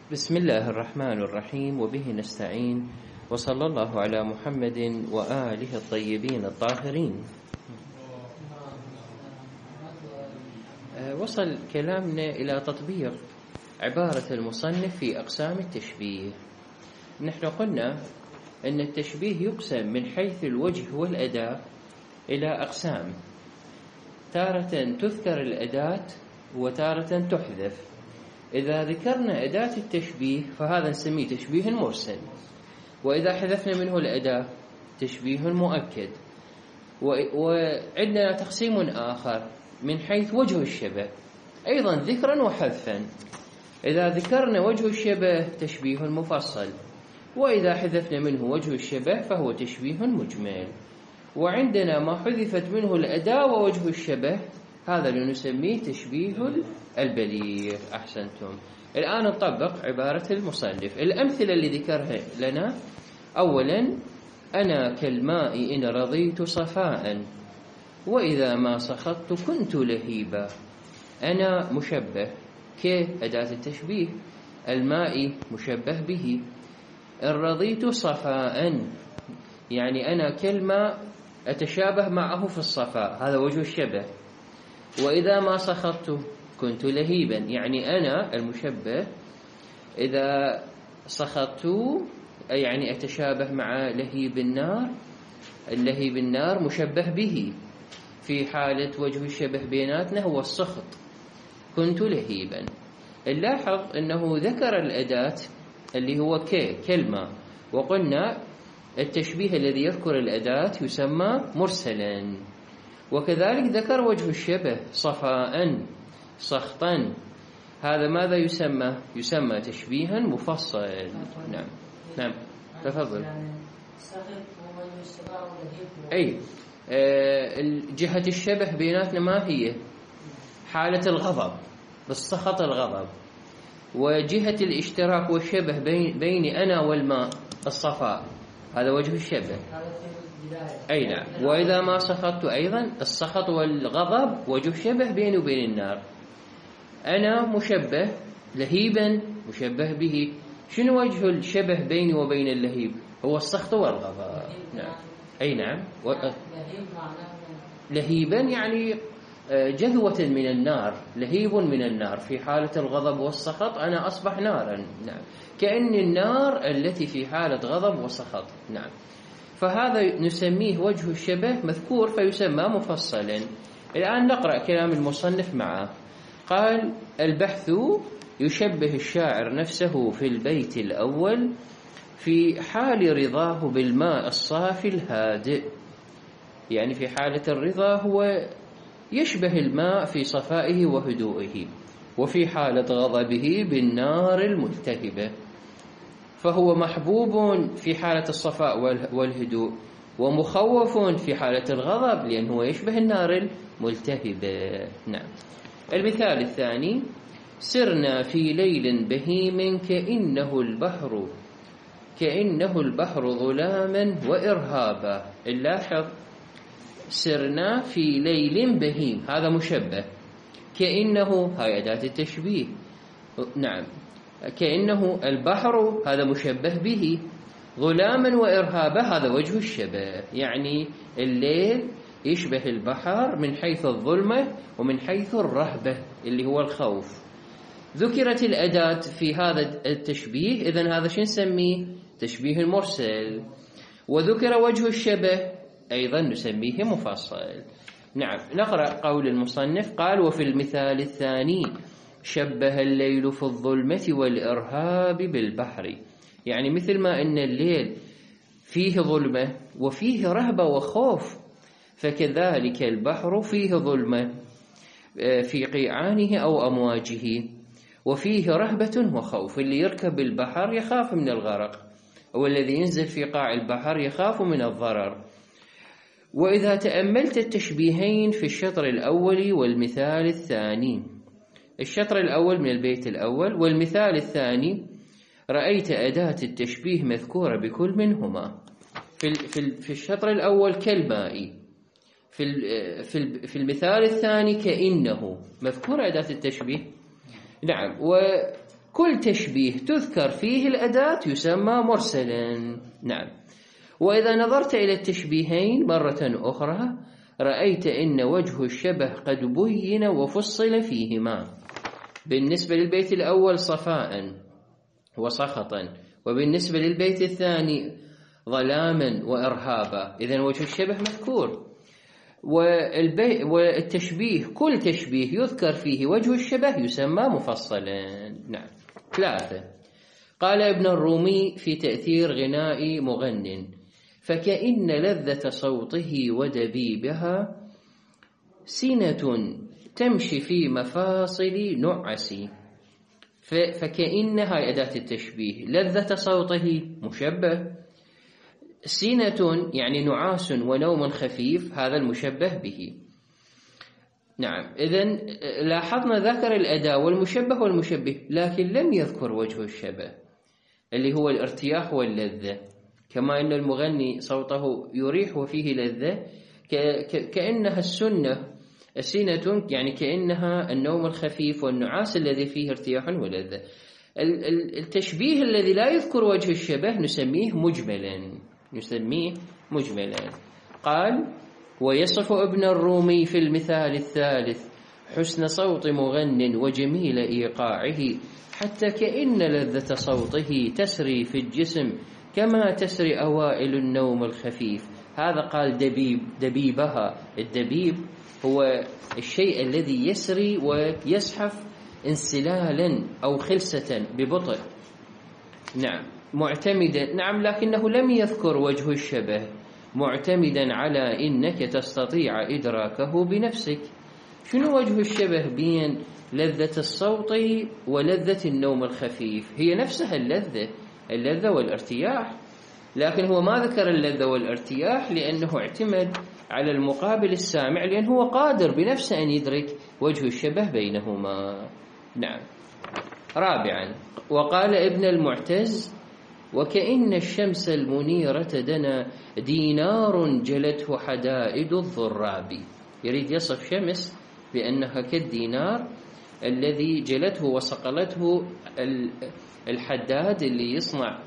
بسم الله الرحمن الرحيم، وبه نستعين، وصلى الله على محمد وآله الطيبين الطاهرين. وصل كلامنا إلى تطبيق عبارة المصنف في أقسام التشبيه. نحن قلنا أن التشبيه يقسم من حيث الوجه والأداة إلى أقسام، تارة تذكر الأداة وتارة تحذف. إذا ذكرنا أداة التشبيه فهذا نسميه تشبيه مرسل، وإذا حذفنا منه الأداة تشبيه مؤكد. وعندنا تقسيم آخر من حيث وجه الشبه، أيضا ذكرا وحذفا. إذا ذكرنا وجه الشبه تشبيه مفصل، وإذا حذفنا منه وجه الشبه فهو تشبيه مجمل. وعندنا ما حذفت منه الأداة ووجه الشبه، هذا اللي نسميه تشبيه البليغ. أحسنتم. الآن نطبق عبارة المصنف. الأمثلة اللي ذكرها لنا: أولا، أنا كالماء إن رضيت صفاء، وإذا ما سخطت كنت لهيبا. أنا مشبه كأداة التشبيه، الماء مشبه به، إن رضيت صفاء يعني أنا كالماء أتشابه معه في الصفاء، هذا وجه الشبه. وإذا ما سخطت كنت لهيبا يعني أنا المشبه إذا سخطت يعني أتشابه مع لهيب النار. اللهيب النار مشبه به، في حالة وجه الشبه بيناتنا هو السخط، كنت لهيبا. نلاحظ أنه ذكر الأداة اللي هو كلمة، وقلنا التشبيه الذي يذكر الأداة يسمى مرسلا. وكذلك ذكر وجه الشبه صفاء سخطا، هذا ماذا يسمى؟ يسمى تشبيها مفصل. نعم تفضل. أي جهة الشبه بيناتنا ما هي؟ حالة الغضب، بالسخط الغضب. وجهة الاشتراك والشبه بين أنا والماء الصفاء، هذا وجه الشبه. أي نعم. وإذا ما سخطت أيضا السخط والغضب وجه شبه بيني وبين النار. أنا مشبه لهيبا مشبه به، شنو وجه الشبه بيني وبين اللهيب؟ هو السخط والغضب. نعم. أي نعم. لهيبا يعني جذوة من النار، لهيب من النار. في حالة الغضب والسخط أنا أصبح نارا. نعم. كأن النار التي في حالة غضب وسخط. نعم. فهذا نسميه وجه الشبه مذكور فيسمى مفصلا. الآن نقرأ كلام المصنف معه. قال: البحث يشبه الشاعر نفسه في البيت الأول في حال رضاه بالماء الصافي الهادئ، يعني في حالة الرضا هو يشبه الماء في صفائه وهدوئه، وفي حالة غضبه بالنار الملتهبة، فهو محبوب في حالة الصفاء والهدوء، ومخوف في حالة الغضب لأنه يشبه النار الملتهبة. نعم. المثال الثاني: سرنا في ليل بهيم كأنه البحر ظلاما وإرهابا. نلاحظ سرنا في ليل بهيم، هذا مشبه. كأنه هاي أداة التشبيه. نعم. كأنه البحر هذا مشبه به، ظلاما وإرهابا هذا وجه الشبه، يعني الليل يشبه البحر من حيث الظلمة ومن حيث الرهبة اللي هو الخوف. ذكرت الأداة في هذا التشبيه، إذن هذا شو نسميه؟ تشبيه المرسل. وذكر وجه الشبه أيضا نسميه مفصل. نعم. نقرأ قول المصنف. قال: وفي المثال الثاني شبه الليل في الظلمة والإرهاب بالبحر، يعني مثل ما أن الليل فيه ظلمة وفيه رهبة وخوف، فكذلك البحر فيه ظلمة في قيعانه أو أمواجه، وفيه رهبة وخوف. اللي يركب البحر يخاف من الغرق، والذي ينزل في قاع البحر يخاف من الضرر. وإذا تأملت التشبيهين في الشطر الأول والمثال الثاني، الشطر الأول من البيت الأول والمثال الثاني، رأيت أداة التشبيه مذكورة بكل منهما. في الشطر الأول كالماء، في المثال الثاني كأنه، مذكورة أداة التشبيه. نعم. كل تشبيه تذكر فيه الأداة يسمى مرسلا. نعم. وإذا نظرت إلى التشبيهين مرة أخرى رأيت أن وجه الشبه قد بين وفصل فيهما، بالنسبة للبيت الأول صفاء وسخطا، وبالنسبة للبيت الثاني ظلاما وإرهابا. إذن وجه الشبه مذكور، والتشبيه كل تشبيه يذكر فيه وجه الشبه يسمى مفصلا. نعم. 3. قال ابن الرومي في تأثير غناء مغن: فكأن لذة صوته ودبيبها سنة تمشي في مفاصل نعسي. فكأنها أداة التشبيه، لذة صوته مشبه، سنة يعني نعاس ونوم خفيف هذا المشبه به. نعم. إذن لاحظنا ذكر الأداة والمشبه والمشبه، لكن لم يذكر وجه الشبه اللي هو الارتياح واللذة. كما أن المغني صوته يريح وفيه لذة، كأنها السنة يعني كأنها النوم الخفيف والنعاس الذي فيه ارتياح ولذة. التشبيه الذي لا يذكر وجه الشبه نسميه مجملا. قال: ويصف ابن الرومي في المثال الثالث حسن صوت مغن وجميل إيقاعه، حتى كأن لذة صوته تسري في الجسم كما تسري أوائل النوم الخفيف. هذا قال دبيبها. الدبيب هو الشيء الذي يسري ويزحف انسلالا أو خلسة ببطء. نعم. معتمدا. نعم. لكنه لم يذكر وجه الشبه، معتمدا على إنك تستطيع إدراكه بنفسك. شنو وجه الشبه بين لذة الصوت ولذة النوم الخفيف؟ هي نفسها اللذة والارتياح، لكن هو ما ذكر اللذة والارتياح لأنه اعتمد على المقابل السامع، لأنه هو قادر بنفسه أن يدرك وجه الشبه بينهما. نعم. 4. وقال ابن المعتز: وكأن الشمس المنيرة دنا دينار جلته حدائد الضراب. يريد يصف شمس بأنها كالدينار الذي جلته وصقلته الحداد اللي يصنع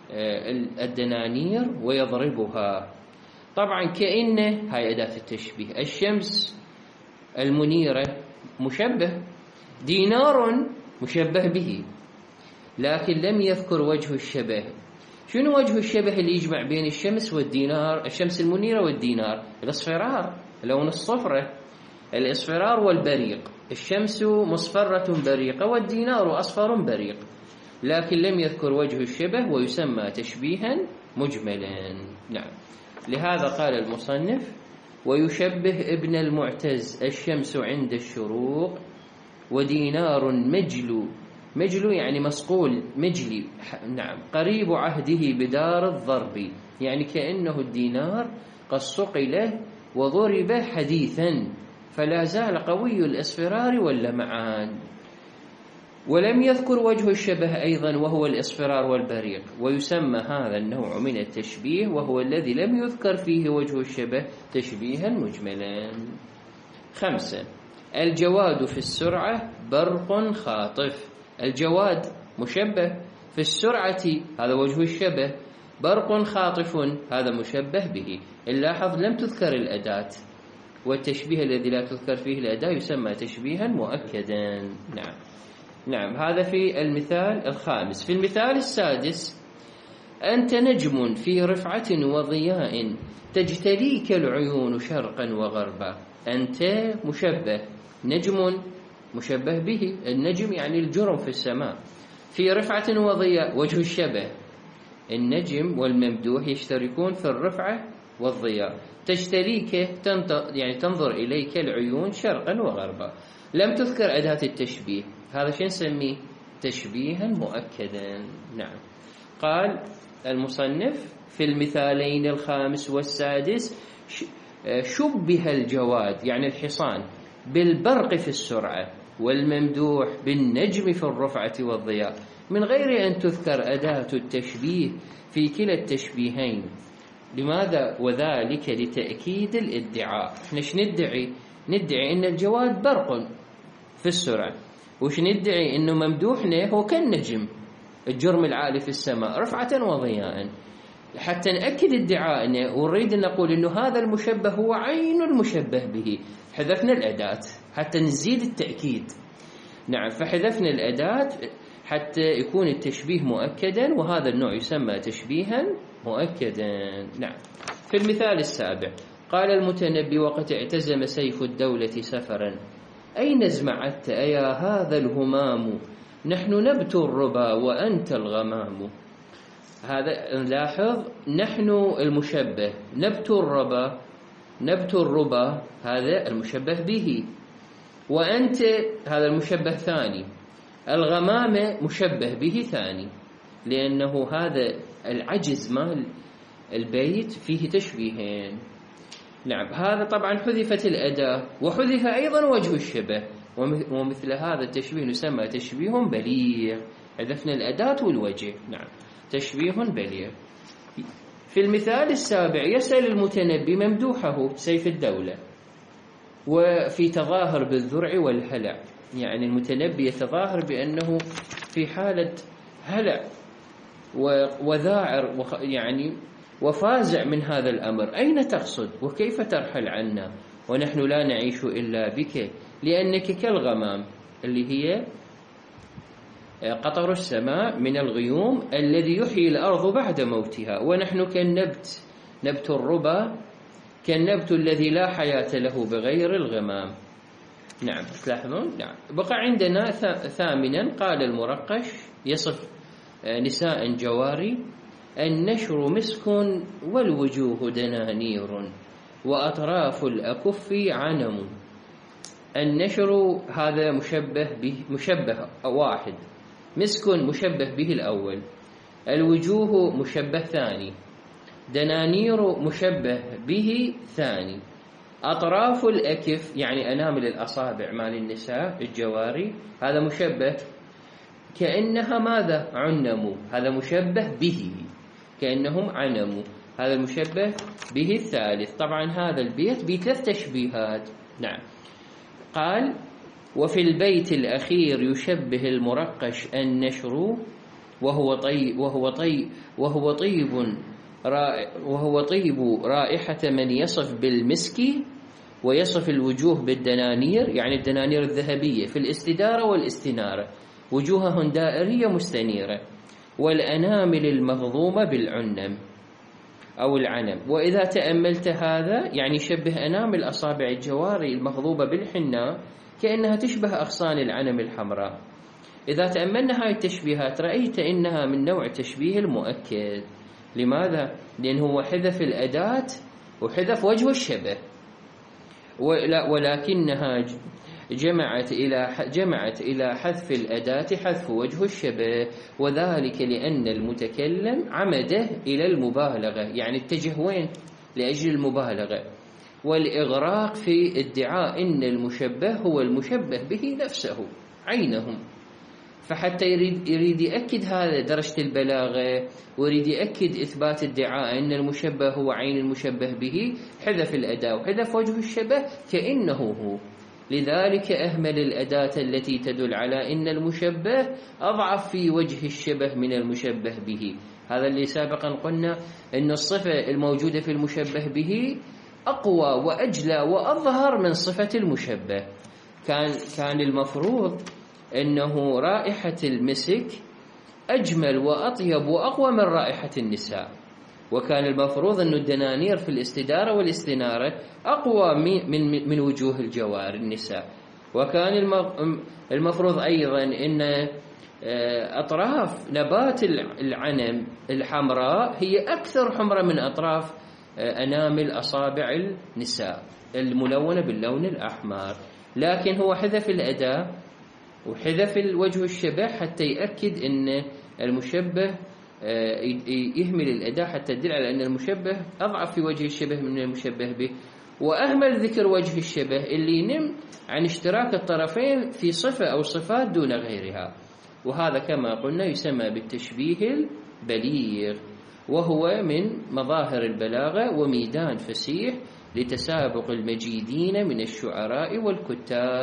الدنانير ويضربها. طبعا كأن هاي أداة التشبيه. الشمس المنيرة مشبه، دينار مشبه به، لكن لم يذكر وجه الشبه. شنو وجه الشبه اللي يجمع بين الشمس والدينار؟ الشمس المنيرة والدينار الاصفرار، لون الصفرة، الاصفرار والبريق. الشمس مصفرة بريقة والدينار أصفر بريق، لكن لم يذكر وجه الشبه ويسمى تشبيها مجملا. نعم. لهذا قال المصنف: ويشبه ابن المعتز الشمس عند الشروق ودينار مجلو يعني مسقول مجلي. نعم. قريب عهده بدار الضرب، يعني كأنه الدينار قد صقل وضرب حديثا، فلا زال قوي الإصفرار واللمعان. ولم يذكر وجه الشبه أيضا وهو الإصفرار والبريق، ويسمى هذا النوع من التشبيه وهو الذي لم يذكر فيه وجه الشبه تشبيها مجملا. 5. الجواد في السرعة برق خاطف. الجواد مشبه، في السرعة هذا وجه الشبه، برق خاطف هذا مشبه به. نلاحظ لم تذكر الأداة، والتشبيه الذي لا تذكر فيه الأداة يسمى تشبيها مؤكدا. نعم. هذا في المثال الخامس. في المثال السادس: أنت نجم في رفعة وضياء تجتليك العيون شرقا وغربا. أنت مشبه، نجم مشبه به، النجم يعني الجرم في السماء، في رفعة وضياء وجه الشبه. النجم والممدوح يشتركون في الرفعة والضياء. تجتليك يعني تنظر إليك العيون شرقا وغربا. لم تذكر أداة التشبيه، هذا شو نسميه؟ تشبيها مؤكدا. نعم. قال المصنف في المثالين الخامس والسادس: شبه الجواد يعني الحصان بالبرق في السرعة، والممدوح بالنجم في الرفعة والضياء، من غير أن تذكر أداة التشبيه في كلا التشبيهين. لماذا؟ وذلك لتأكيد الادعاء. احنا ندعي أن الجواد برق في السرعة، وش ندعي؟ إنه ممدوحنا هو كالنجم الجرم العالي في السماء رفعة وضياء، حتى نأكد ادعائنا ونريد أن نقول إنه هذا المشبه هو عين المشبه به، حذفنا الأداة حتى نزيد التأكيد. نعم، فحذفنا الأداة حتى يكون التشبيه مؤكدا، وهذا النوع يسمى تشبيها مؤكدا. نعم. في المثال السابع قال المتنبي: وقد اعتزم سيف الدولة سفرا، أين ازمعت أيا هذا الهمام، نحن نبت الربا وأنت الغمام. هذا نلاحظ، نحن المشبه، نبت الربا هذا المشبه به، وأنت هذا المشبه ثاني، الغمامة مشبه به ثاني، لأنه هذا العجز مال البيت فيه تشبيهين. نعم، هذا طبعا حذفت الأداة وحذف أيضا وجه الشبه، ومثل هذا التشبيه يسمى تشبيه بليغ، حذفنا الأداة والوجه. نعم، تشبيه بليغ. في المثال السابع يسأل المتنبي ممدوحه سيف الدولة، وفي تظاهر بالذرع والهلع، يعني المتنبي يتظاهر بأنه في حالة هلع وذاعر يعني وفازع من هذا الأمر، أين تقصد وكيف ترحل عنا ونحن لا نعيش إلا بك، لأنك كالغمام اللي هي قطر السماء من الغيوم الذي يحيي الأرض بعد موتها، ونحن كالنبت، نبت الربا كالنبت الذي لا حياة له بغير الغمام. نعم، تلاحظون. نعم، بقى عندنا ثامنا قال المرقش يصف نساء جواري: النشر مسك والوجوه دنانير وأطراف الأكف عنم. النشر هذا مشبه واحد، مسك مشبه به الأول، الوجوه مشبه ثاني، دنانير مشبه به ثاني، أطراف الأكف يعني أنامل الأصابع مال النساء الجواري هذا مشبه كأنها ماذا؟ عنموا، هذا مشبه به كأنهم عنموا، هذا المشبه به الثالث. طبعا هذا البيت بثلاث تشبيهات. نعم، قال: وفي البيت الأخير يشبه المرقش النشر وهو طيب رائحة من يصف بالمسك، ويصف الوجوه بالدنانير، يعني الدنانير الذهبية في الاستدارة والاستنارة، وجوههن دائرية مستنيرة، والأنامل المغضومة بالعنم أو العنم. وإذا تأملت هذا يعني يشبه أنامل أصابع الجواري المغضوبة بالحناء كأنها تشبه أغصان العنم الحمراء. إذا تأملنا هاي التشبيهات رأيت إنها من نوع تشبيه المؤكد. لماذا؟ لأنه حذف الأداة وحذف وجه الشبه، ولكنها جمعت إلى حذف الأداة حذف وجه الشبه، وذلك لأن المتكلم عمده إلى المبالغة، يعني اتجه وين؟ لأجل المبالغة والإغراق في ادعاء إن المشبه هو المشبه به نفسه عينهم. فحتى يريد يأكد هذا درجة البلاغة، ويريد يأكد إثبات ادعاء أن المشبه هو عين المشبه به، حذف الأداة وحذف وجه الشبه كأنه هو. لذلك أهمل الأداة التي تدل على أن المشبه أضعف في وجه الشبه من المشبه به. هذا اللي سابقا قلنا أن الصفة الموجودة في المشبه به أقوى وأجلى وأظهر من صفة المشبه. كان المفروض أنه رائحة المسك أجمل وأطيب وأقوى من رائحة النساء، وكان المفروض أن الدنانير في الاستدارة والاستنارة أقوى من وجوه الجوار النساء، وكان المفروض أيضا أن أطراف نبات العنم الحمراء هي أكثر حمرة من أطراف أنامل أصابع النساء الملونة باللون الأحمر. لكن هو حذف الأداة وحذف الوجه الشبه حتى يأكد أن المشبه يهمل الأداة حتى تدل على أن المشبه أضعف في وجه الشبه من المشبه به، وأهمل ذكر وجه الشبه اللي ينم عن اشتراك الطرفين في صفة أو صفات دون غيرها. وهذا كما قلنا يسمى بالتشبيه البليغ، وهو من مظاهر البلاغة وميدان فسيح لتسابق المجيدين من الشعراء والكتاب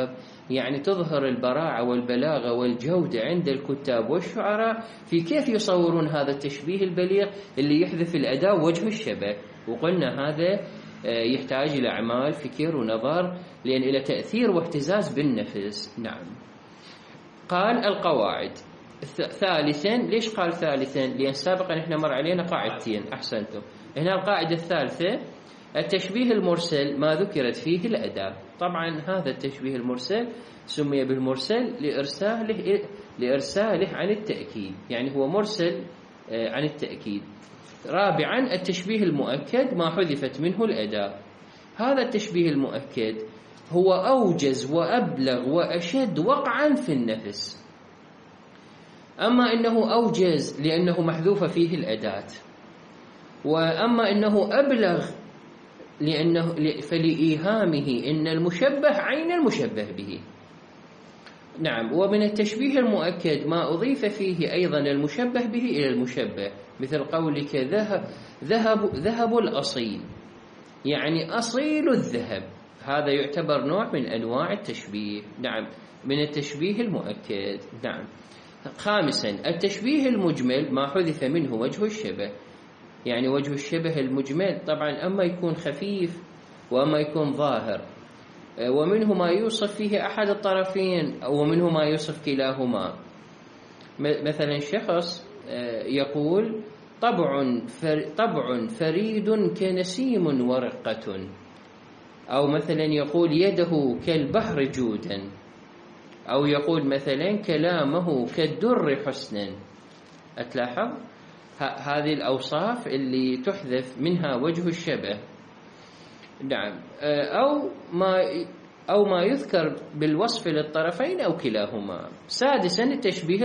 يعني تظهر البراعة والبلاغة والجودة عند الكتاب والشعراء في كيف يصورون هذا التشبيه البليغ اللي يحذف الأداة وجه الشبه. وقلنا هذا يحتاج إلى أعمال فكر ونظر، لأن إلى تأثير واهتزاز بالنفس. نعم. قال القواعد. ثالثا، ليش قال ثالثا؟ لأن سابقا احنا مر علينا قاعدتين. أحسنتم. هنا القاعدة الثالثة التشبيه المرسل ما ذكرت فيه الأداة. طبعا هذا التشبيه المرسل سمي بالمرسل لإرساله عن التأكيد، يعني هو مرسل عن التأكيد. رابعا التشبيه المؤكد ما حذفت منه الأداة. هذا التشبيه المؤكد هو أوجز وأبلغ وأشد وقعا في النفس. أما إنه أوجز لأنه محذوف فيه الأداة، وأما إنه أبلغ فلإيهامه إن المشبه عين المشبه به. نعم. ومن التشبيه المؤكد ما أضيف فيه أيضا المشبه به إلى المشبه، مثل قولك ذهب الأصيل، يعني أصيل الذهب، هذا يعتبر نوع من أنواع التشبيه. نعم، من التشبيه المؤكد. نعم. خامسا التشبيه المجمل ما حذف منه وجه الشبه، يعني وجه الشبه المجمل طبعا أما يكون خفيف وأما يكون ظاهر، ومنه ما يوصف فيه أحد الطرفين ومنه ما يوصف كلاهما. مثلا شخص يقول طبع فريد كنسيم ورقة، أو مثلا يقول يده كالبحر جودا، أو يقول مثلا كلامه كالدر حسنا. أتلاحظ هذه الأوصاف اللي تحذف منها وجه الشبه. نعم. أو ما يذكر بالوصف للطرفين أو كلاهما. سادسا التشبيه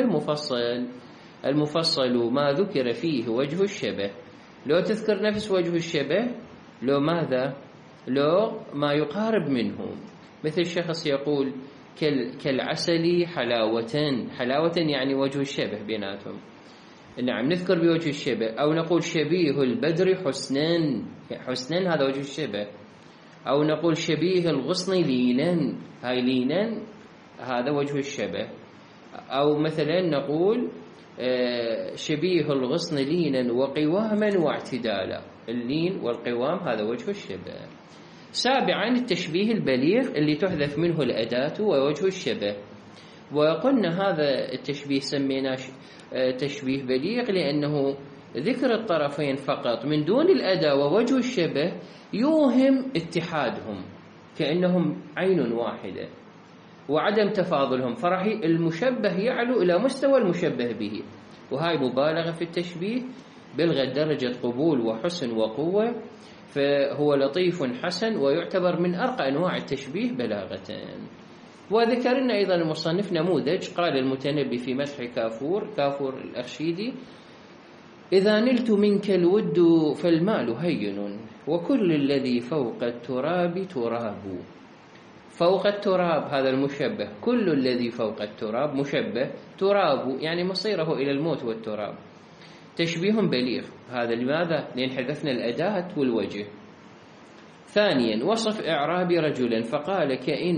المفصل ما ذكر فيه وجه الشبه. لو تذكر نفس وجه الشبه، لو ماذا؟ لو ما يقارب منه. مثل شخص يقول كالعسل حلاوة يعني وجه الشبه بيناتهم. نعم، نذكر بوجه الشبه. أو نقول شبيه البدر حسنا هذا وجه الشبه. أو نقول شبيه الغصن لينا، هاي لينا هذا وجه الشبه. أو مثلا نقول شبيه الغصن لينا وقواما واعتدالا، اللين والقوام هذا وجه الشبه. سابعا التشبيه البليغ اللي تحذف منه الأداة ووجه الشبه. وقلنا هذا التشبيه سميناه تشبيه بليغ لأنه ذكر الطرفين فقط من دون الأداة ووجه الشبه يوهم اتحادهم كأنهم عين واحدة وعدم تفاضلهم، فرح المشبه يعلو إلى مستوى المشبه به، وهاي مبالغة في التشبيه بلغت درجة قبول وحسن وقوة، فهو لطيف حسن ويعتبر من أرقى أنواع التشبيه بلاغة. وذكرنا أيضا المصنف نموذج قال المتنبي في مدح كافور الأخشيدي: إذا نلت منك الود فالمال هين وكل الذي فوق التراب تراب. فوق التراب هذا المشبه، كل الذي فوق التراب مشبه، تراب يعني مصيره إلى الموت والتراب. تشبيه بليغ هذا. لماذا؟ لأن حذفنا الأداة والوجه. ثانيا وصف إعراب رجلا فقال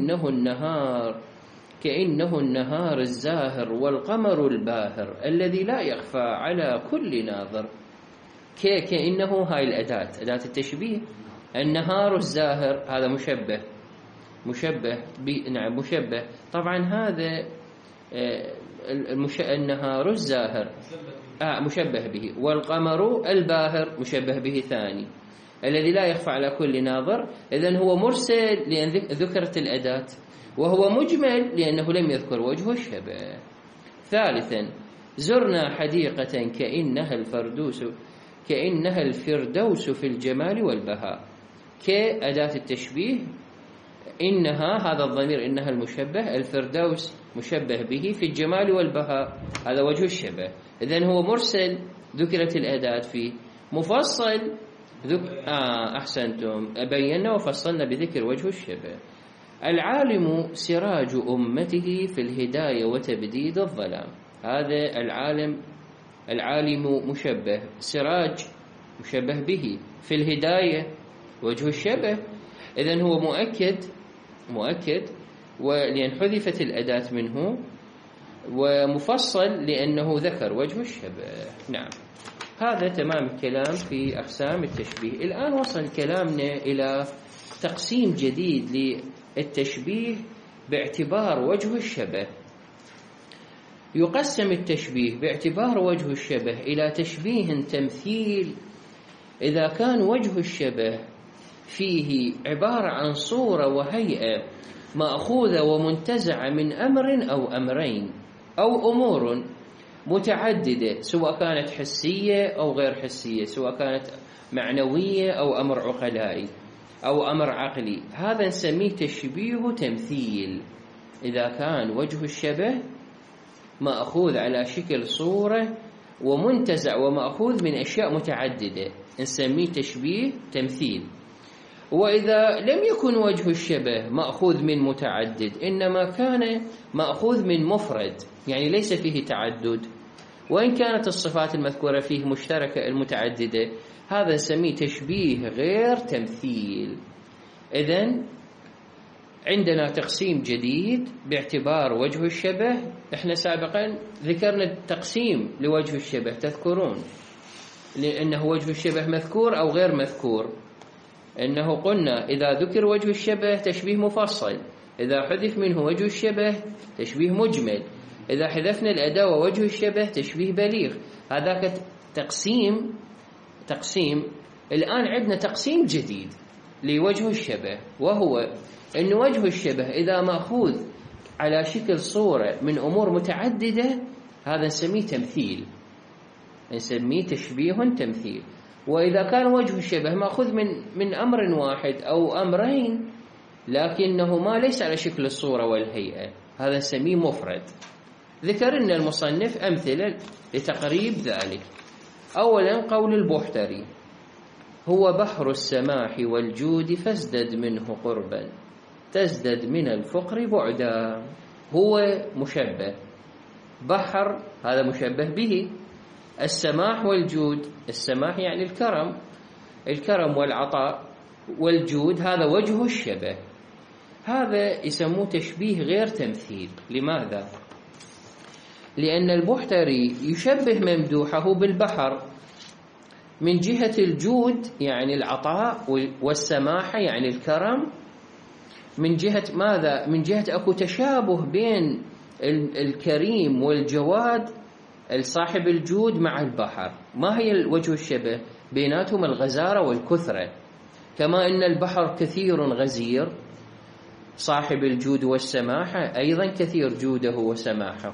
كأنه النهار الزاهر والقمر الباهر الذي لا يخفى على كل ناظر. كأنه هاي الأداة، أداة التشبيه. النهار الزاهر هذا مشبه نعم مشبه. طبعا هذا النهار الزاهر مشبه به، والقمر الباهر مشبه به ثاني، الذي لا يخفى على كل ناظر. إذن هو مرسل لأن ذكرت الأداة، وهو مجمل لأنه لم يذكر وجه الشبه. ثالثا زرنا حديقة كأنها الفردوس في الجمال والبهاء. كأداة التشبيه، إنها هذا الضمير إنها المشبه، الفردوس مشبه به، في الجمال والبهاء هذا وجه الشبه. إذن هو مرسل ذكرت الأداة فيه، مفصل أحسنتم، بينا وفصلنا بذكر وجه الشبه. العالم سراج أمته في الهداية وتبديد الظلام. هذا العالم مشبه، سراج مشبه به، في الهداية وجه الشبه. إذن هو مؤكد ولأن حذفت الأداة منه، ومفصل لأنه ذكر وجه الشبه. نعم، هذا تمام الكلام في أقسام التشبيه. الآن وصل كلامنا إلى تقسيم جديد للتشبيه باعتبار وجه الشبه. يقسم التشبيه باعتبار وجه الشبه إلى تشبيه تمثيل إذا كان وجه الشبه فيه عبارة عن صورة وهيئة مأخوذة ومنتزعة من أمر أو أمرين أو أمور متعددة، سواء كانت حسية أو غير حسية، سواء كانت معنوية أو أمر عقلائي أو أمر عقلي. هذا نسميه تشبيه تمثيل إذا كان وجه الشبه مأخوذ على شكل صورة ومنتزع ومأخوذ من أشياء متعددة، نسميه تشبيه تمثيل. وإذا لم يكن وجه الشبه مأخوذ من متعدد، إنما كان مأخوذ من مفرد، يعني ليس فيه تعدد، وإن كانت الصفات المذكورة فيه مشتركة المتعددة، هذا نسميه تشبيه غير تمثيل. إذن عندنا تقسيم جديد باعتبار وجه الشبه. احنا سابقا ذكرنا التقسيم لوجه الشبه، تذكرون، لأنه وجه الشبه مذكور أو غير مذكور. إنه قلنا إذا ذكر وجه الشبه تشبيه مفصل، إذا حذف منه وجه الشبه تشبيه مجمل، إذا حذفنا الأداة ووجه الشبه تشبيه بليغ. هذاك تقسيم. الآن عندنا تقسيم جديد لوجه الشبه، وهو أن وجه الشبه إذا مأخوذ على شكل صورة من أمور متعددة، هذا نسميه تمثيل، نسميه تشبيه تمثيل. وإذا كان وجه الشبه مأخوذ من أمر واحد أو أمرين لكنه ما ليس على شكل الصورة والهيئة، هذا نسميه مفرد. ذكرنا المصنف أمثلة لتقريب ذلك. أولا قول البحتري: هو بحر السماح والجود فازدد منه قربا تزدد من الفقر بعدا. هو مشبه، بحر هذا مشبه به، السماح والجود، السماح يعني الكرم والعطاء، والجود هذا وجه الشبه. هذا يسموه تشبيه غير تمثيل. لماذا؟ لأن البحتري يشبه ممدوحه بالبحر من جهة الجود يعني العطاء، والسماحة يعني الكرم. من جهة ماذا؟ من جهة أكو تشابه بين الكريم والجواد الصاحب الجود مع البحر. ما هي وجه الشبه؟ بيناتهم الغزارة والكثرة، كما أن البحر كثير غزير، صاحب الجود والسماحة أيضا كثير جوده وسماحه.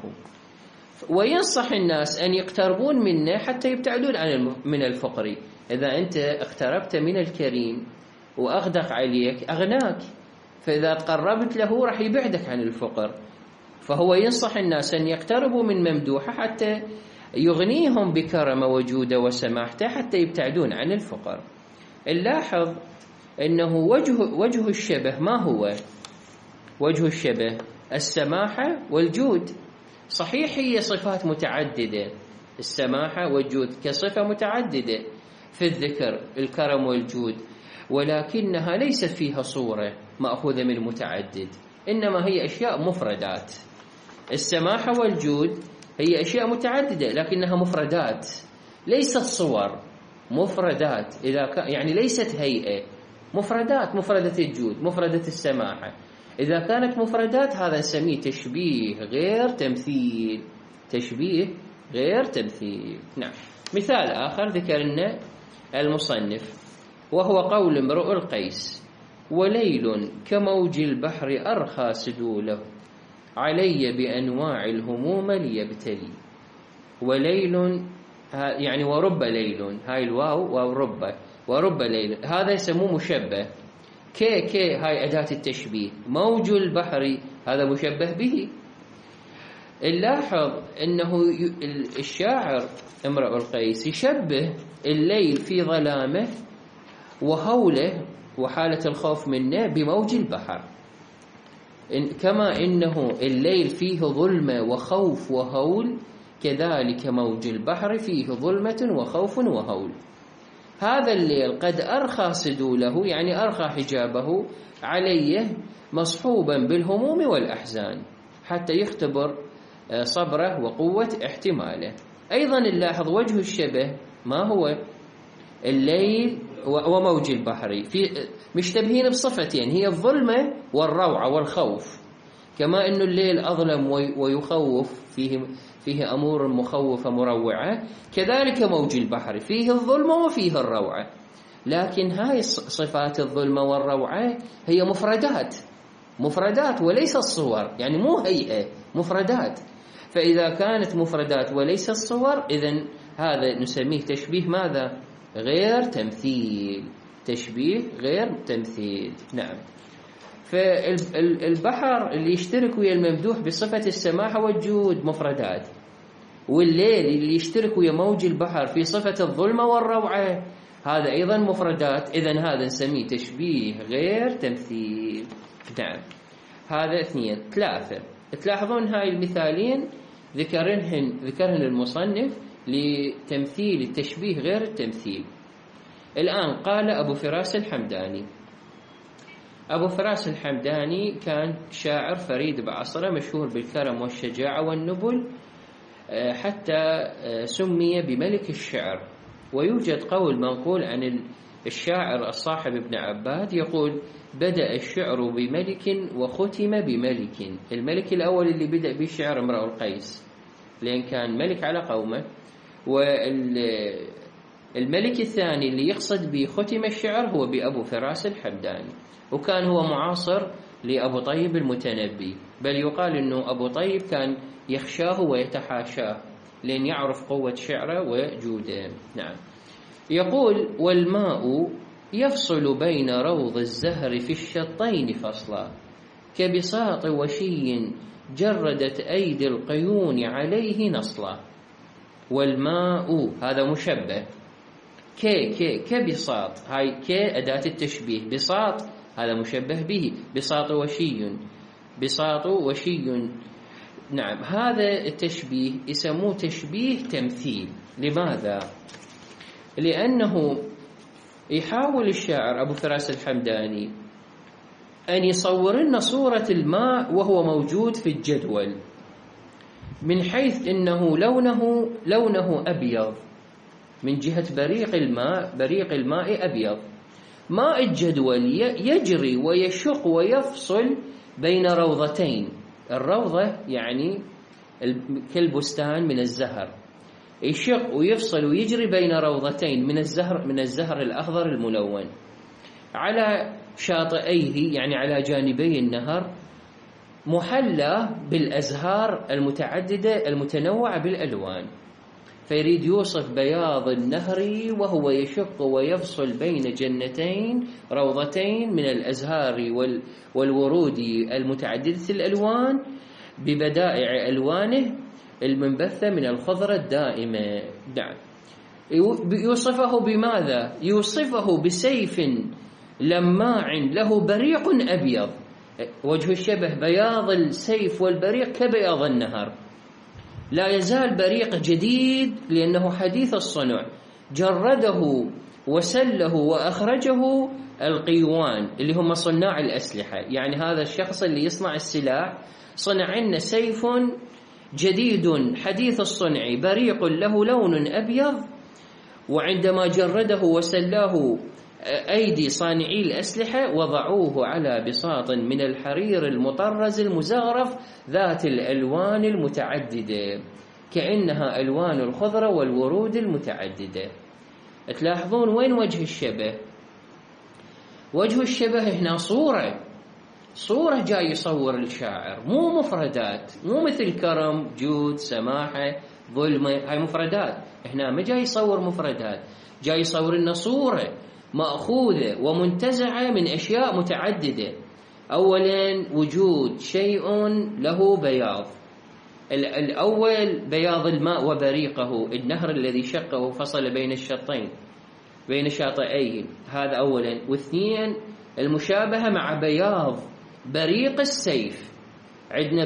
وينصح الناس أن يقتربون منه حتى يبتعدون من الفقر. إذا أنت اقتربت من الكريم وأغدق عليك أغناك، فإذا تقربت له راح يبعدك عن الفقر. فهو ينصح الناس أن يقتربوا من ممدوحه حتى يغنيهم بكرم وجوده وسماحته حتى يبتعدون عن الفقر. نلاحظ أنه وجه الشبه ما هو؟ وجه الشبه السماحة والجود. صحيح هي صفات متعددة، السماحة والجود كصفة متعددة في الذكر، الكرم والجود، ولكنها ليست فيها صورة مأخوذة من متعدد، إنما هي أشياء مفردات. السماحة والجود هي أشياء متعددة لكنها مفردات، ليست صور، مفردات. يعني ليست هيئة، مفردات، مفردة الجود، مفردة السماحة. إذا كانت مفردات هذا نسميه تشبيه غير تمثيل، تشبيه غير تمثيل. نعم. مثال آخر ذكرنا المصنف، وهو قول امرؤ القيس: وليل كموج البحر أرخى سدوله علي بأنواع الهموم ليبتلي. وليل يعني ورب ليل، هاي الواو ورب ليل، هذا يسموه مشبه. كي هاي أداة التشبيه. موج البحر هذا مشبه به. نلاحظ أنه الشاعر امرؤ القيس يشبه الليل في ظلامه وهوله وحالة الخوف منه بموج البحر، كما إنه الليل فيه ظلمة وخوف وهول، كذلك موج البحر فيه ظلمة وخوف وهول. هذا الليل قد أرخى سدوله يعني أرخى حجابه عليه مصحوبا بالهموم والأحزان حتى يختبر صبره وقوة احتماله. أيضا نلاحظ وجه الشبه ما هو؟ الليل وموج البحر، في مشتبهين بصفتين، هي الظلمة والروعة والخوف، كما أن الليل أظلم ويخوف، فيه أمور مخوفة مروعة، كذلك موج البحر فيه الظلمة وفيه الروعة. لكن هاي صفات الظلمة والروعة هي مفردات وليس الصور، يعني مو هيئة، مفردات. فإذا كانت مفردات وليس الصور، إذن هذا نسميه تشبيه ماذا؟ غير تمثيل، تشبيه غير تمثيل. نعم. فالبحر اللي يشترك ويا الممدوح بصفة السماحة والجود مفردات، والليل اللي يشترك ويا موج البحر في صفة الظلمة والروعة هذا أيضا مفردات، إذن هذا نسميه تشبيه غير تمثيل. نعم. هذا 2. 3 تلاحظون هاي المثالين ذكرهن المصنف لتمثيل التشبيه غير التمثيل. الآن قال أبو فراس الحمداني. أبو فراس الحمداني كان شاعر فريد بعصره، مشهور بالكرم والشجاعة والنبل، حتى سمي بملك الشعر. ويوجد قول منقول عن الشاعر الصاحب ابن عباد يقول: بدأ الشعر بملك وختم بملك. الملك الأول اللي بدأ به الشعر امرؤ القيس، لأن كان ملك على قومه، والملك الثاني اللي يقصد به ختم الشعر هو بأبو فراس الحمداني، وكان هو معاصر لأبو طيب المتنبي، بل يقال أنه أبو طيب كان يخشاه ويتحاشاه لأن يعرف قوة شعره وجوده. نعم. يقول: والماء يفصل بين روض الزهر في الشطين فصلا، كبساط وشي جردت أيدي القيون عليه نصلا. والماء هذا مشبه، كبساط، هاي أداة التشبيه، بساط هذا مشبه به، بساط وشي. نعم. هذا التشبيه يسموه تشبيه تمثيل. لماذا؟ لأنه يحاول الشاعر أبو فراس الحمداني أن يصور لنا صورة الماء وهو موجود في الجدول، من حيث أنه لونه أبيض، من جهة بريق الماء أبيض. ماء الجدول يجري ويشق ويفصل بين روضتين. الروضة يعني كالبستان من الزهر، يشق ويفصل ويجري بين روضتين من الزهر الأخضر الملون، على شاطئيه يعني على جانبي النهر، محلى بالأزهار المتعددة المتنوعة بالألوان. فيريد يوصف بياض النهر وهو يشق ويفصل بين جنتين روضتين من الأزهار والورود المتعددة الألوان ببدائع ألوانه المنبثة من الخضرة الدائمة. نعم. يوصفه بماذا؟ يوصفه بسيف لماع له بريق أبيض. وجه الشبه بياض السيف والبريق كبياض النهر، لا يزال بريق جديد لأنه حديث الصنع، جرده وسله وأخرجه القيوان اللي هم صناع الأسلحة. يعني هذا الشخص اللي يصنع السلاح صنع لنا سيف جديد حديث الصنع بريق له لون أبيض، وعندما جرده وسلاه أيدي صانعي الأسلحة وضعوه على بساط من الحرير المطرز المزخرف ذات الألوان المتعددة، كأنها ألوان الخضرة والورود المتعددة. تلاحظون وين وجه الشبه؟ وجه الشبه هنا صورة جاي يصور الشاعر، مو مفردات، مو مثل كرم، جود، سماحة، ظلمة، هاي مفردات. هنا ما جاي يصور مفردات، جاي يصور لنا صورة مأخوذة ومنتزعة من أشياء متعددة. أولا وجود شيء له بياض، الأول بياض الماء وبريقه، النهر الذي شقه وفصل بين شاطئيه، هذا أولا. واثنين المشابهة مع بياض بريق السيف، عندنا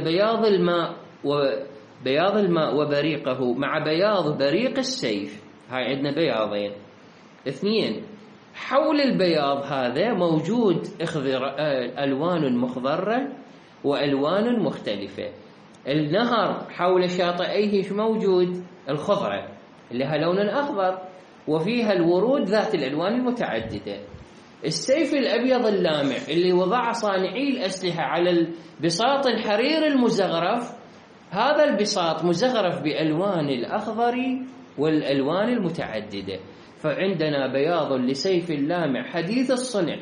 بياض الماء وبريقه مع بياض بريق السيف، هاي عندنا بياضين. اثنين حول البياض هذا موجود ألوان مخضرة وألوان مختلفة. النهر حول شاطئيه شو موجود؟ الخضرة اللي لها لون أخضر، وفيها الورود ذات الألوان المتعددة. السيف الأبيض اللامع اللي وضع صانعي الأسلحة على البساط الحرير المزغرف، هذا البساط مزغرف بألوان الأخضر والألوان المتعددة. فعندنا بياض لسيف لامع حديث الصنع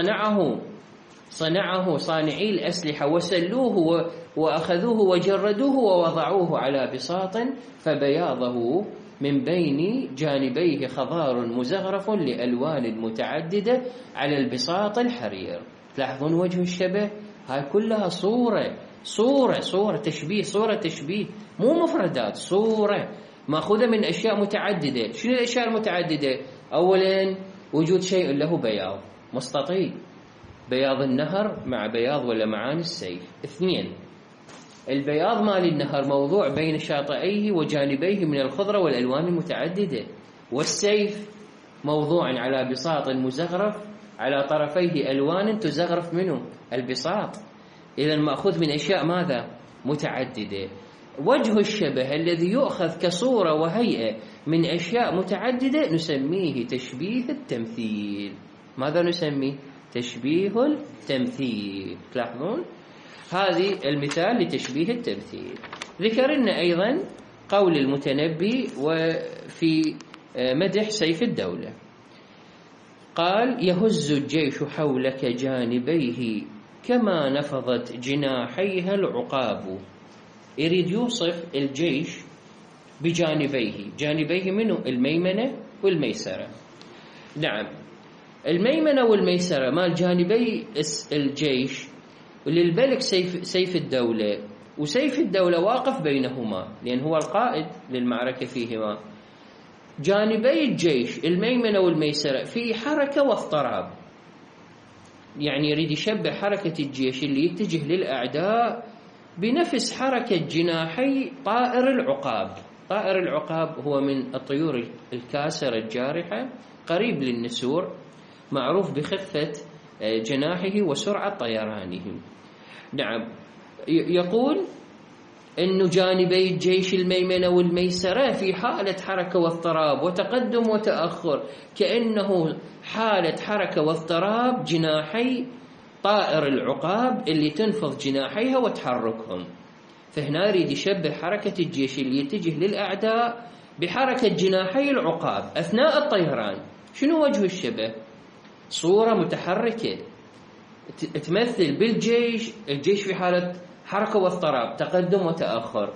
صنعه صانعي الأسلحة وسلوه وأخذوه وجردوه ووضعوه على بساط، فبياضه من بين جانبيه خضار مزغرف لألوان متعددة على البساط الحرير. تلاحظون وجه الشبه؟ هاي كلها صورة تشبيه، مو مفردات، صورة مأخوذة من أشياء متعددة. شنو الأشياء المتعددة؟ أولا وجود شيء له بياض مستطيل، بياض النهر مع بياض ولمعان السيف. 2 البياض مال النهر موضوع بين شاطئيه وجانبيه من الخضرة والألوان المتعددة، والسيف موضوع على بساط مزغرف على طرفيه ألوان تزغرف منه البساط، إذا مأخوذ من أشياء ماذا؟ متعددة. وجه الشبه الذي يؤخذ كصورة وهيئة من أشياء متعددة نسميه تشبيه التمثيل. ماذا نسميه؟ تشبيه التمثيل. تلاحظون؟ هذه المثال لتشبيه التمثيل. ذكرنا أيضا قول المتنبي وفي مدح سيف الدولة، قال: يهز الجيش حولك جانبيه كما نفضت جناحيها العقاب. يريد يوصف الجيش جانبيه منه الميمنة والميسرة. نعم، الميمنة والميسرة مال جانبي الجيش، وللبلك سيف الدولة، وسيف الدولة واقف بينهما لأن هو القائد للمعركة فيهما. جانبي الجيش الميمنة والميسرة في حركة واضطراب، يعني يريد يشبه حركة الجيش اللي يتجه للأعداء بنفس حركة جناحي طائر العقاب. طائر العقاب هو من الطيور الكاسرة الجارحة، قريب للنسور، معروف بخفة جناحه وسرعة طيرانه. نعم، يقول إنه جانبي الجيش الميمنة والميسرة في حالة حركة واضطراب وتقدم وتأخر، كأنه حالة حركة واضطراب جناحي طائر العقاب اللي تنفض جناحيها وتحركهم. فهنا يريد يشبه حركة الجيش اللي يتجه للأعداء بحركة جناحي العقاب أثناء الطيران. شنو وجه الشبه؟ صورة متحركة تمثل الجيش في حالة حركة واضطراب، تقدم وتأخر،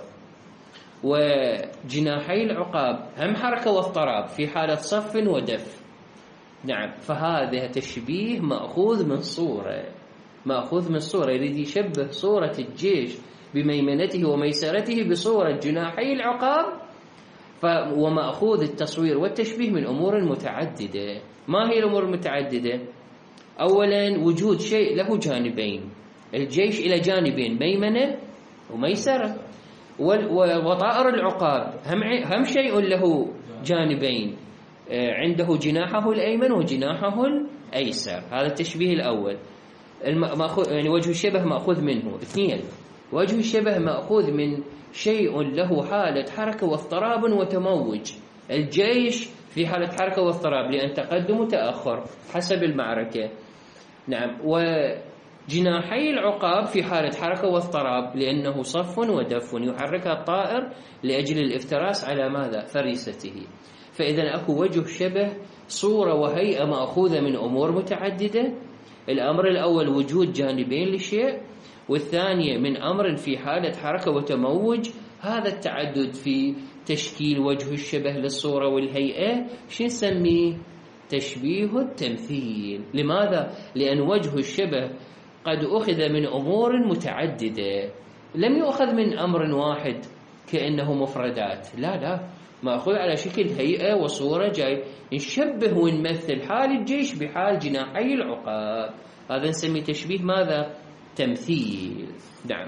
وجناحي العقاب هم حركة واضطراب في حالة صف ودف. نعم، فهذا تشبيه مأخوذ من صورة، يريد يشبه صورة الجيش بميمنته وميسرته بصورة جناحي العقاب، ومأخوذ التصوير والتشبيه من أمور متعددة. ما هي الأمور المتعددة؟ أولا وجود شيء له جانبين، الجيش إلى جانبين ميمنة وميسرة، وطائر العقاب هم شيء له جانبين، عنده جناحه الأيمن وجناحه الأيسر. هذا التشبيه الأول، يعني وجه الشبه مأخوذ منه. 2 وجه الشبه مأخوذ من شيء له حالة حركة واضطراب وتموج، الجيش في حالة حركة واضطراب لأن تقدم وتأخر حسب المعركة. نعم، وجناحي العقاب في حالة حركة واضطراب لأنه صف ودف يحركها الطائر لأجل الافتراس على ماذا؟ فريسته. فإذا أكو وجه شبه، صورة وهيئة مأخوذة من أمور متعددة. الأمر الأول وجود جانبين للشيء، والثانية من أمر في حالة حركة وتموج. هذا التعدد في تشكيل وجه الشبه للصورة والهيئة شو نسميه؟ تشبيه التمثيل. لماذا؟ لأن وجه الشبه قد أخذ من أمور متعددة، لم يؤخذ من أمر واحد كأنه مفردات، لا، مأخوذ على شكل هيئة وصورة، جاي نشبه ونمثل حال الجيش بحال جناحي العقاب. هذا نسميه تشبيه ماذا؟ تمثيل. نعم،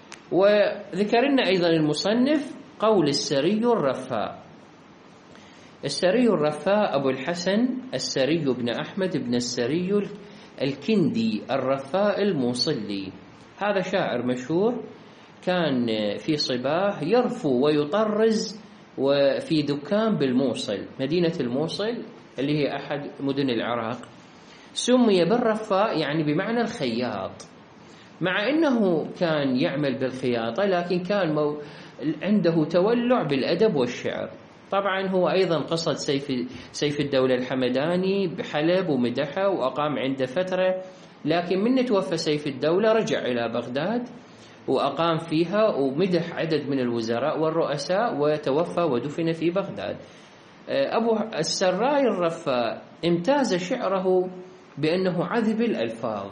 وذكرنا أيضا المصنف قول السري الرفاع، السري الرفاء أبو الحسن السري بن أحمد بن السري الكندي الرفاء الموصلي، هذا شاعر مشهور كان في صباه يرفو ويطرز وفي دكان بالموصل، مدينة الموصل اللي هي أحد مدن العراق. سمي بالرفاء يعني بمعنى الخياط، مع أنه كان يعمل بالخياطة لكن كان عنده تولع بالأدب والشعر. طبعا هو أيضا قصد سيف الدولة الحمداني بحلب ومدحه وأقام عنده فترة، لكن من توفى سيف الدولة رجع إلى بغداد وأقام فيها ومدح عدد من الوزراء والرؤساء وتوفى ودفن في بغداد. أبو السراي الرفاء امتاز شعره بأنه عذب الألفاظ،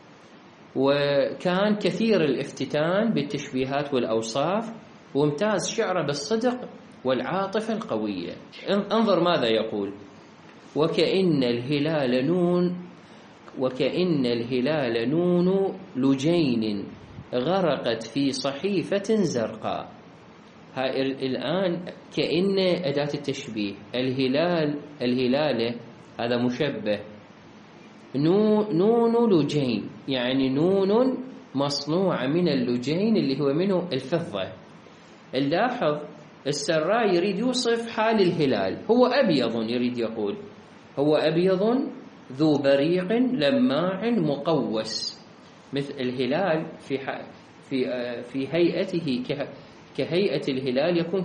وكان كثير الافتتان بالتشبيهات والأوصاف، وامتاز شعره بالصدق والعاطفة القوية. انظر ماذا يقول: وكأن الهلال نون لجين غرقت في صحيفة زرقاء. الآن كأن أداة التشبيه، الهلال هذا مشبه، نون لجين يعني نون مصنوعة من اللجين اللي هو منه الفضة. نلاحظ السراي يريد يوصف حال الهلال، هو أبيض، يريد يقول هو أبيض ذو بريق لماع مقوس، مثل الهلال في هيئته كهيئة الهلال يكون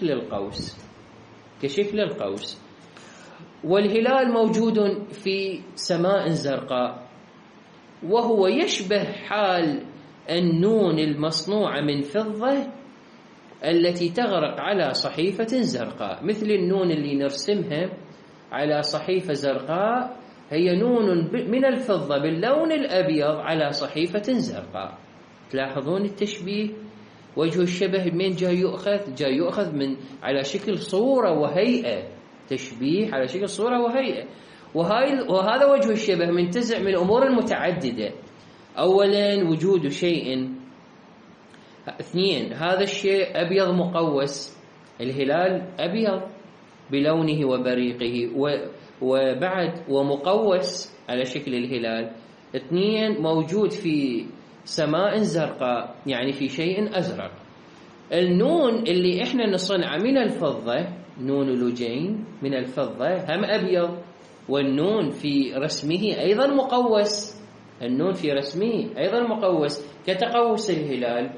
كشكل القوس. والهلال موجود في سماء زرقاء، وهو يشبه حال النون المصنوعة من فضة التي تغرق على صحيفة زرقاء، مثل النون اللي نرسمها على صحيفة زرقاء هي نون من الفضة باللون الأبيض على صحيفة زرقاء. تلاحظون التشبيه؟ وجه الشبه من جاي يؤخذ من على شكل صورة وهيئة، تشبيه على شكل صورة وهيئة. وهذا وجه الشبه منتزع من الأمور المتعددة. أولا وجود شيء، اثنين هذا الشيء أبيض مقوس، الهلال أبيض بلونه وبريقه، وبعد ومقوس على شكل الهلال. اثنين موجود في سماء زرقاء يعني في شيء أزرق. النون اللي احنا نصنع من الفضة، نون لجين من الفضة هم أبيض، والنون في رسمه أيضا مقوس، النون في رسمه أيضا مقوس كتقوس الهلال.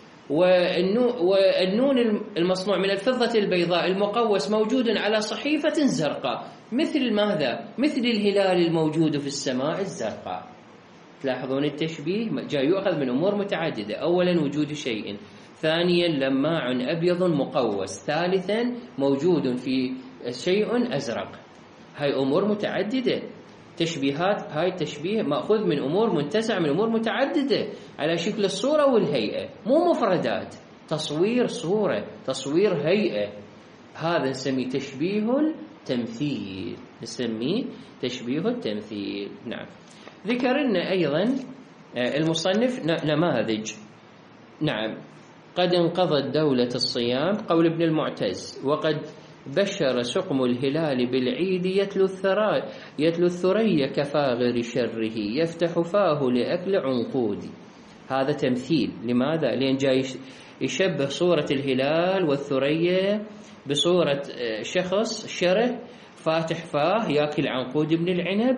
والنون المصنوع من الفضة البيضاء المقوس موجود على صحيفة زرقاء، مثل ماذا؟ مثل الهلال الموجود في السماء الزرقاء. تلاحظون التشبيه جاي يؤخذ من أمور متعددة. أولا وجود شيء، ثانيا لماع أبيض مقوس، ثالثا موجود في شيء أزرق. هاي أمور متعددة، تشبيهات، هاي التشبيه مأخوذ من أمور منتزع من أمور متعددة على شكل الصورة والهيئة، مو مفردات، تصوير صورة، تصوير هيئة. هذا نسميه تشبيه التمثيل، نسميه تشبيه التمثيل. نعم. ذكر لنا أيضا المصنف نماذج. نعم. قد انقضت دولة الصيام، قول ابن المعتز: وقد بشر سقم الهلال بالعيد يتلو الثريا كفاغر شره يفتح فاه لأكل عنقود. هذا تمثيل. لماذا؟ لأن جاي يشبه صورة الهلال والثريا بصورة شخص شره فاتح فاه يأكل عنقود من العنب.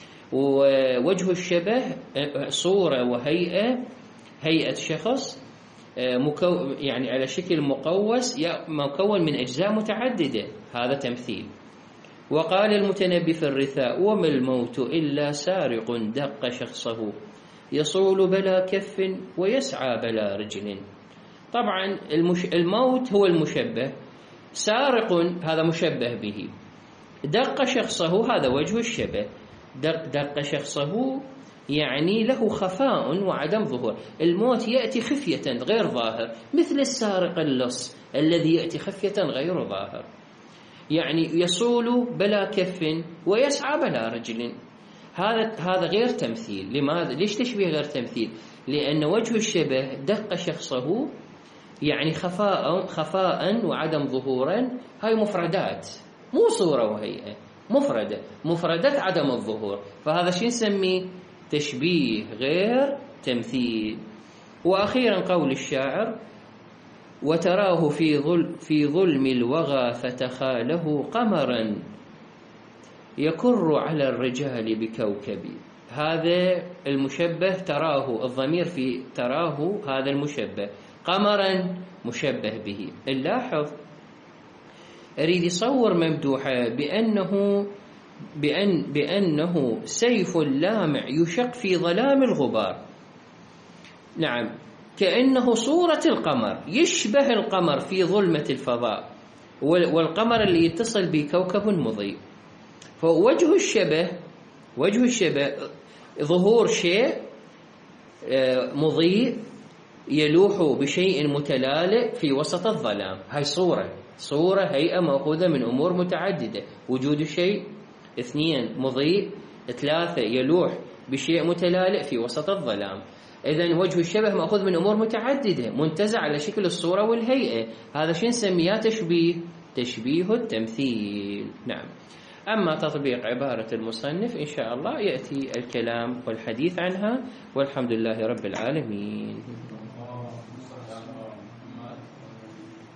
ووجه الشبه صورة وهيئة، هيئة شخص يعني على شكل مقوس مكون من أجزاء متعددة، هذا تمثيل. وقال المتنبي في الرثاء: وما الموت إلا سارق دق شخصه يصول بلا كف ويسعى بلا رجل. طبعا الموت هو المشبه، سارق هذا مشبه به، دق شخصه هذا وجه الشبه. دق شخصه يعني له خفاء وعدم ظهور، الموت يأتي خفية غير ظاهر، مثل السارق اللص الذي يأتي خفية غير ظاهر. يعني يصول بلا كف ويسعى بلا رجل. هذا غير تمثيل. لماذا؟ ليش تشبيه غير تمثيل؟ لأن وجه الشبه دق شخصه يعني خفاء وعدم ظهورا، هاي مفردات مو صورة وهيئة، مفردة عدم الظهور، فهذا شو نسميه؟ تشبيه غير تمثيل. وأخيرا قول الشاعر: وتراه في ظلم الوغى فتخاله قمرا يكر على الرجال بكوكب. هذا المشبه تراه، الضمير في تراه هذا المشبه، قمرا مشبه به. نلاحظ أريد يصور ممدوحة بأنه سيف لامع يشق في ظلام الغبار. نعم، كأنه صورة القمر، يشبه القمر في ظلمة الفضاء، والقمر اللي يتصل بكوكب مضيء. فوجه الشبه ظهور شيء مضيء يلوح بشيء متلالئ في وسط الظلام. هاي صورة هيئة مأخوذة من أمور متعددة: وجود الشيء، 2 مضيء، 3 يلوح بشيء متلالئ في وسط الظلام. إذن وجه الشبه مأخوذ من أمور متعددة منتزع على شكل الصورة والهيئة. هذا شو نسميه؟ تشبيه التمثيل. نعم. أما تطبيق عبارة المصنف إن شاء الله يأتي الكلام والحديث عنها، والحمد لله رب العالمين.